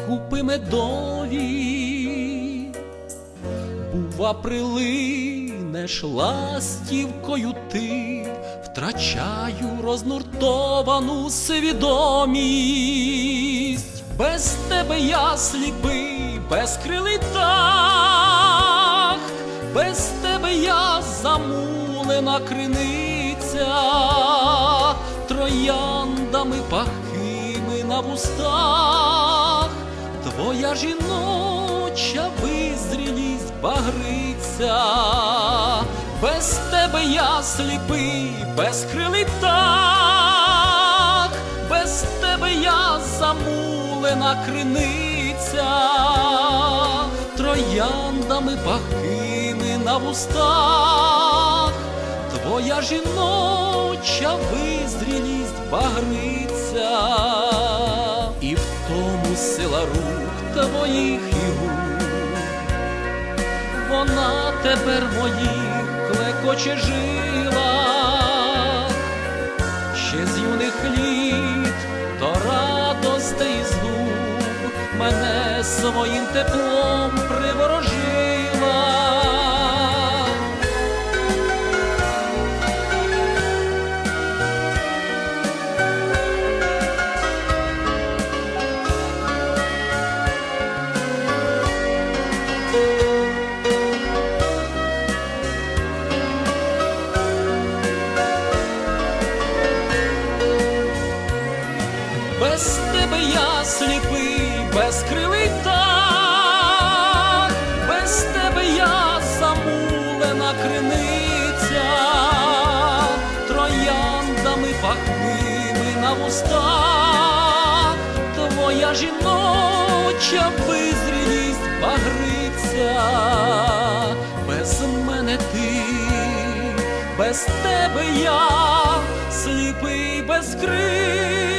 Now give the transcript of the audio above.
купи медові, бува, прилинеш ластівкою ти, втрачаю рознуртовану свідомість. Без тебе я сліпий, безкрилий птах, без тебе я замулена криниця, трояндами пахкими на вустах, твоя жіноча визрілість багриця. Без тебе я сліпий, безкрилий птах, без тебе я замулена криниця, трояндами пахкими на вустах, твоя жіноча визрілість багриця. І в тому сила рук твоїх і губ, вона тепер в моїх клекоче жилах. Ще з юних літ до радостей з губ мене своїм теплом приворожила. Без тебе я сліпий, безкрилий птах, без тебе я замулена криниця, трояндами пахкими на вустах, твоя жіноча визрілість багриця. Без мене ти, без тебе я сліпий, безкрилий